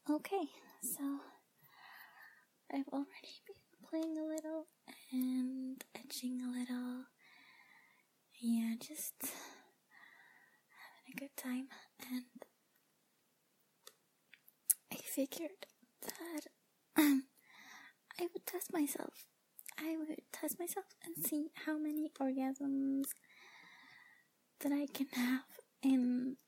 Okay, so I've already been playing a little and etching a little. Yeah, just having a good time. And I figured that I would test myself. And see how many orgasms that I can have in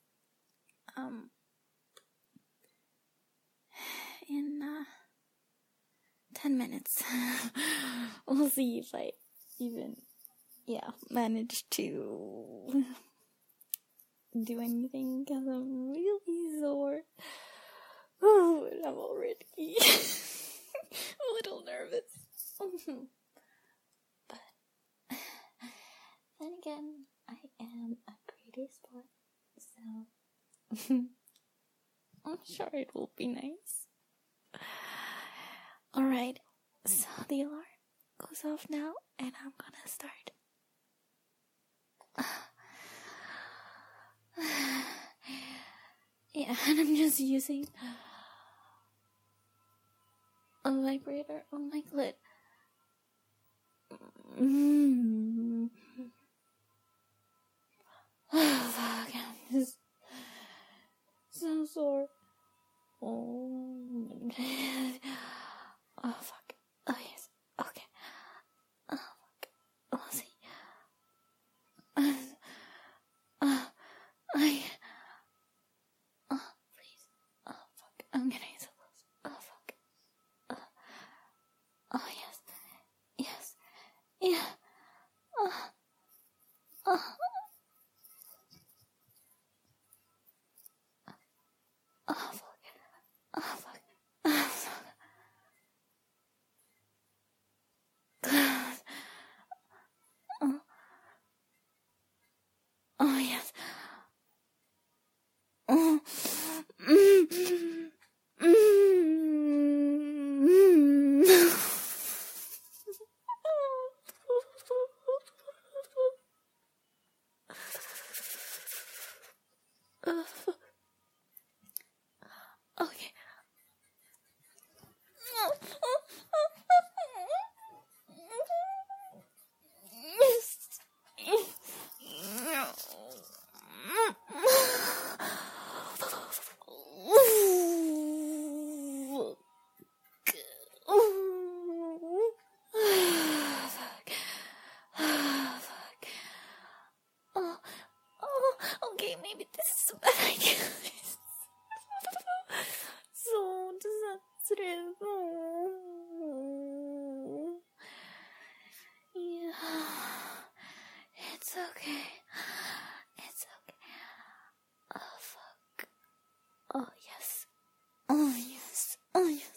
10 minutes. We'll see if I even, manage to do anything, because I'm really sore. Oh, and I'm already a little nervous. But then again, I am a pretty sport, so I'm sure it will be nice. Alright, so the alarm goes off now, and I'm gonna start. Yeah, and I'm just using a vibrator on my clit. Oh, fuck, I'm just so sore. Oh, fuck. Oh, yes. Okay. Oh, fuck. We'll see. Please. Oh, fuck. I'm getting so close. Oh, fuck. Oh, yes. Yes. Yeah. Oh, fuck. Oh, fuck. Oh, fuck. Oh, yes. Oh. Okay. Okay, maybe this is a bad idea. So sensitive. Yeah, it's okay. It's okay. Oh, fuck. Oh, yes. Oh, yes. Oh, yes.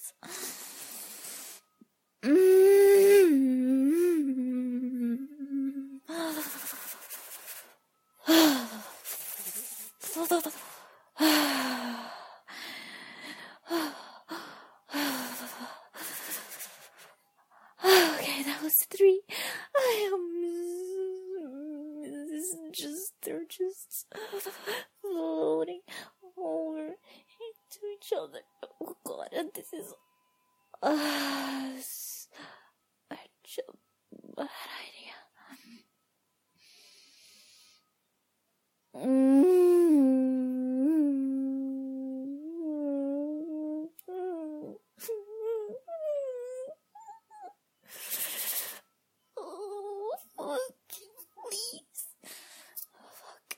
Okay, that was 3. They're just floating over into each other. Oh god, and this is such a bad idea. Oh, fuck, please. Oh, fuck.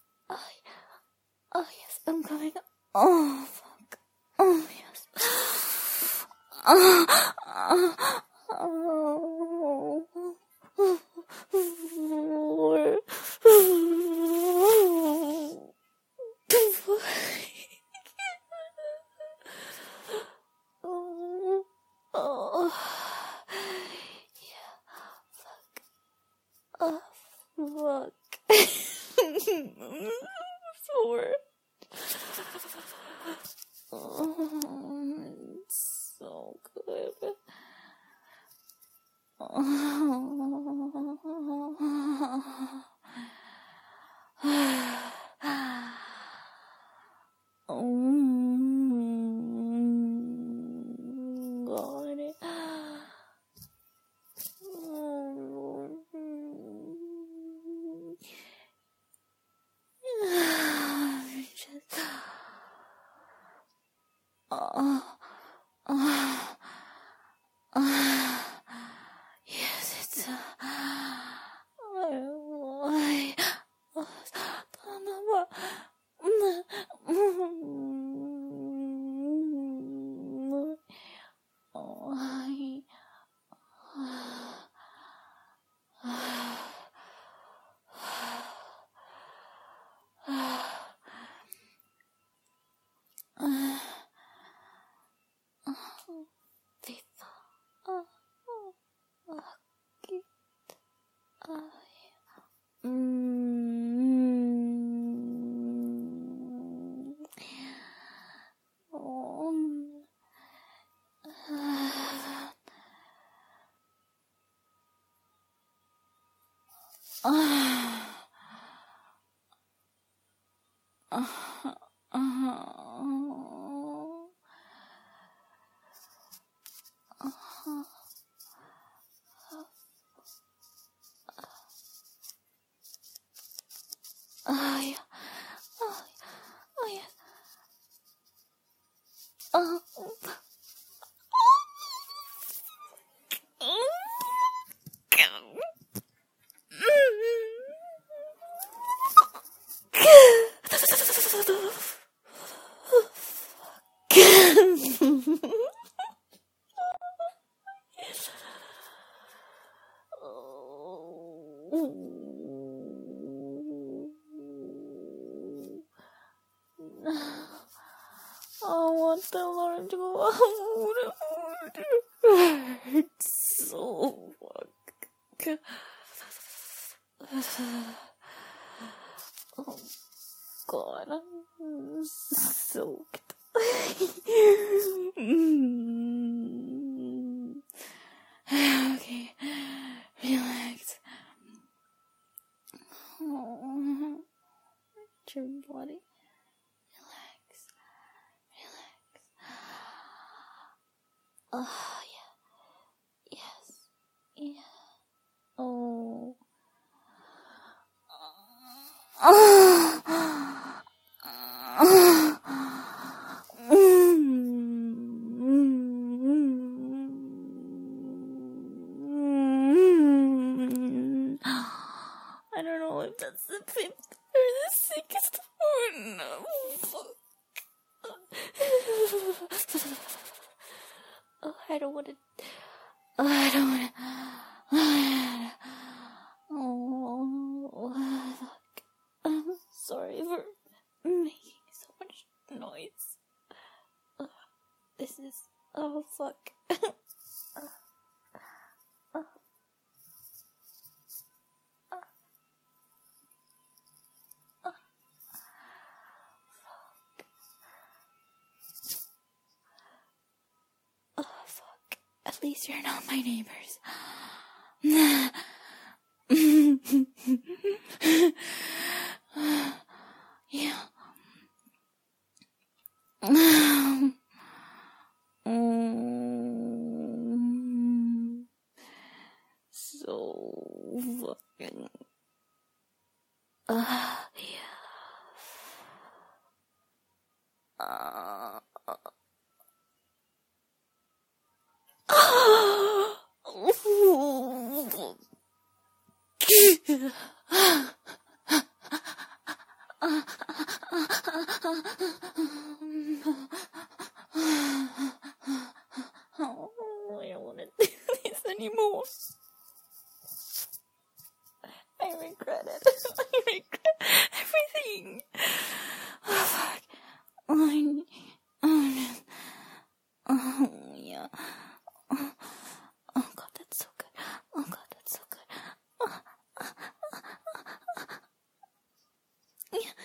Oh, yes, I'm coming. Oh, fuck. Oh, yes. Fuck. Sore. It's so good. Yes, it's yeah. Oh, yeah. I want the alarm to go out. It hurts so fuck. Oh God, I'm soaked. Okay, relax. Your body. Relax. Oh, yeah. Yes. Yeah. Oh. I don't know if that's the fifth or the sixth one. Oh, I don't want to. Oh, I don't want to. Oh, fuck. I'm sorry for making so much noise. This is. Oh, fuck. Oh, fuck. At least you're not my neighbors. Yeah. So fucking. Yeah. Oh, I don't want to do this anymore. I regret it. I regret everything. Oh, fuck. Oh, yeah. Oh, God, that's so good. Oh, God, that's so good. Yeah.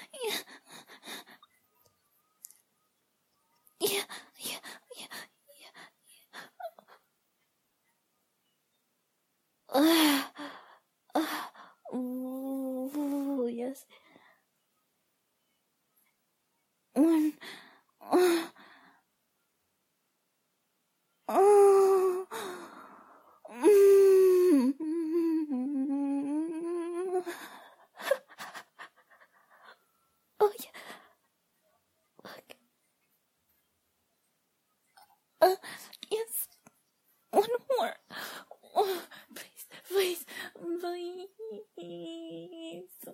Ooh, yes. One. Yes. One more. Oh, please. So.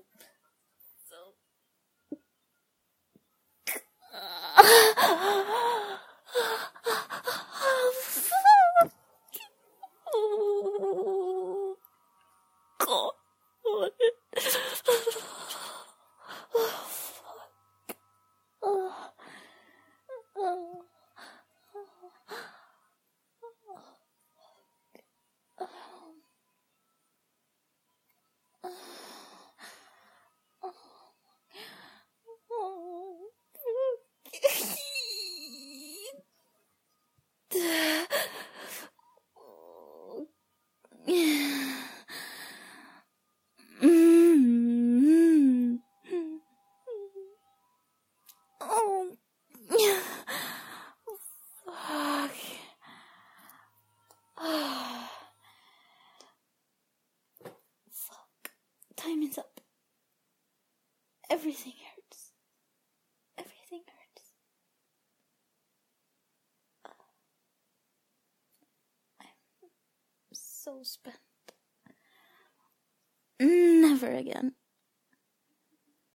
Oh, God. Oh, fuck. Fuck. Time is up. Everything hurts. Everything hurts. I'm so spent. Never again.